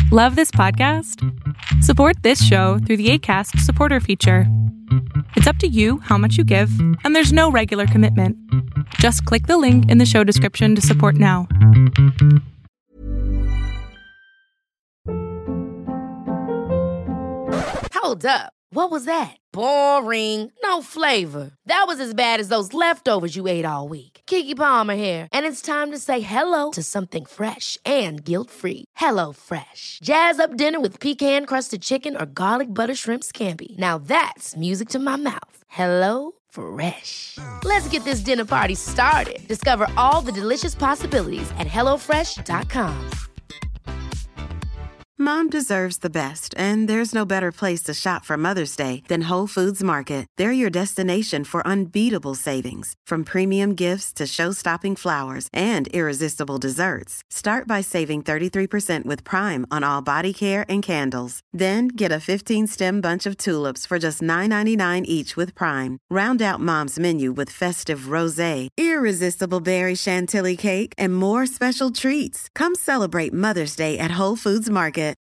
Love this podcast? Support this show through the Acast supporter feature. It's up to you how much you give, and there's no regular commitment. Just click the link in the show description to support now. Hold up. What was that? Boring. No flavor. That was as bad as those leftovers you ate all week. Keke Palmer here, and it's time to say hello to something fresh and guilt-free. Hello Fresh. Jazz up dinner with pecan-crusted chicken or garlic butter shrimp scampi. Now that's music to my mouth. Hello Fresh. Let's get this dinner party started. Discover all the delicious possibilities at hellofresh.com. Mom deserves the best, and there's no better place to shop for Mother's Day than Whole Foods Market. They're your destination for unbeatable savings, from premium gifts to show-stopping flowers and irresistible desserts. Start by saving 33% with Prime on all body care and candles. Then get a 15-stem bunch of tulips for just $9.99 each with Prime. Round out Mom's menu with festive rosé, irresistible berry chantilly cake, and more special treats. Come celebrate Mother's Day at Whole Foods Market.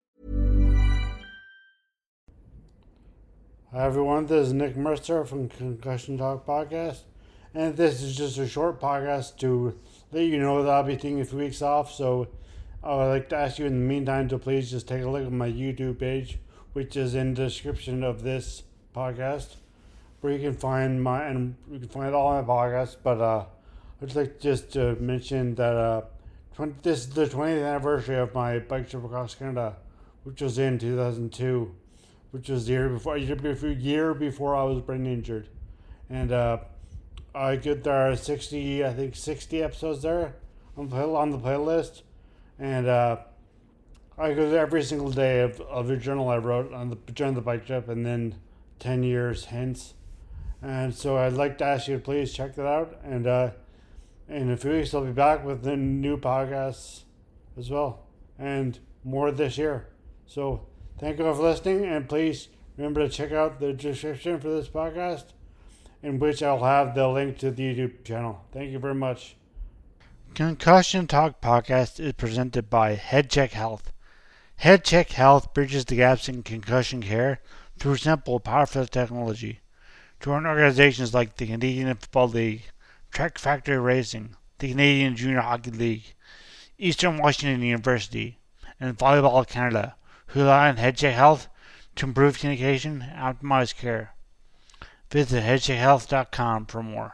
Hi everyone, this is Nick Mercer from Concussion Talk Podcast, and this is just a short podcast to let you know that I'll be taking a few weeks off, so I would like to ask you in the meantime to please just take a look at my YouTube page, which is in the description of this podcast, where you can find all my podcasts, but I'd like just to mention that this is the 20th anniversary of my bike trip across Canada, which was in 2002. Which was a year before I was brain injured, and I get there 60 episodes there on the playlist, and I go there every single day of the journal I wrote during the bike trip, and then 10 years hence, and so I'd like to ask you to please check that out, and in a few weeks I'll be back with the new podcasts as well, and more this year. So thank you all for listening, and please remember to check out the description for this podcast, in which I'll have the link to the YouTube channel. Thank you very much. Concussion Talk Podcast is presented by HeadCheck Health. HeadCheck Health bridges the gaps in concussion care through simple, powerful technology. Join organizations like the Canadian Football League, Trek Factory Racing, the Canadian Junior Hockey League, Eastern Washington University, and Volleyball Canada, who rely on HeadCheck Health to improve communication and optimize care. Visit headcheckhealth.com for more.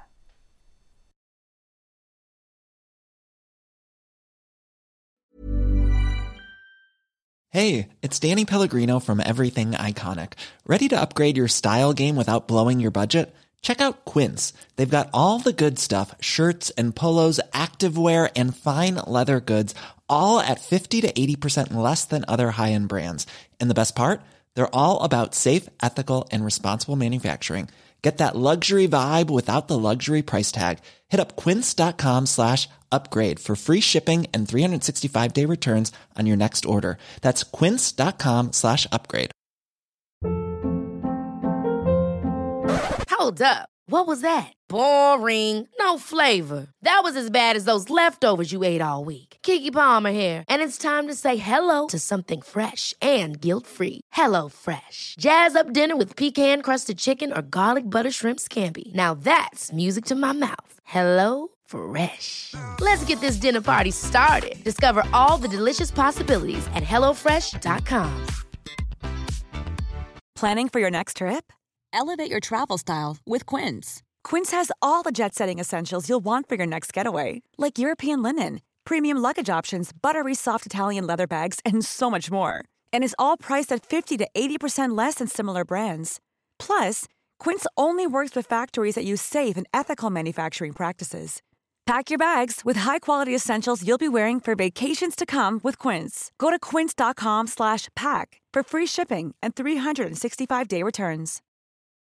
Hey, it's Danny Pellegrino from Everything Iconic. Ready to upgrade your style game without blowing your budget? Check out Quince. They've got all the good stuff, shirts and polos, activewear, and fine leather goods, all at 50 to 80% less than other high-end brands. And the best part? They're all about safe, ethical, and responsible manufacturing. Get that luxury vibe without the luxury price tag. Hit up quince.com/upgrade for free shipping and 365-day returns on your next order. That's quince.com/upgrade. Hold up. What was that? Boring. No flavor. That was as bad as those leftovers you ate all week. Keke Palmer here, and it's time to say hello to something fresh and guilt-free. Hello Fresh. Jazz up dinner with pecan-crusted chicken or garlic butter shrimp scampi. Now that's music to my mouth. Hello Fresh. Let's get this dinner party started. Discover all the delicious possibilities at hellofresh.com. Planning for your next trip? Elevate your travel style with Quince. Quince has all the jet-setting essentials you'll want for your next getaway, like European linen, premium luggage options, buttery soft Italian leather bags, and so much more. And is all priced at 50 to 80% less than similar brands. Plus, Quince only works with factories that use safe and ethical manufacturing practices. Pack your bags with high-quality essentials you'll be wearing for vacations to come with Quince. Go to quince.com/pack for free shipping and 365-day returns.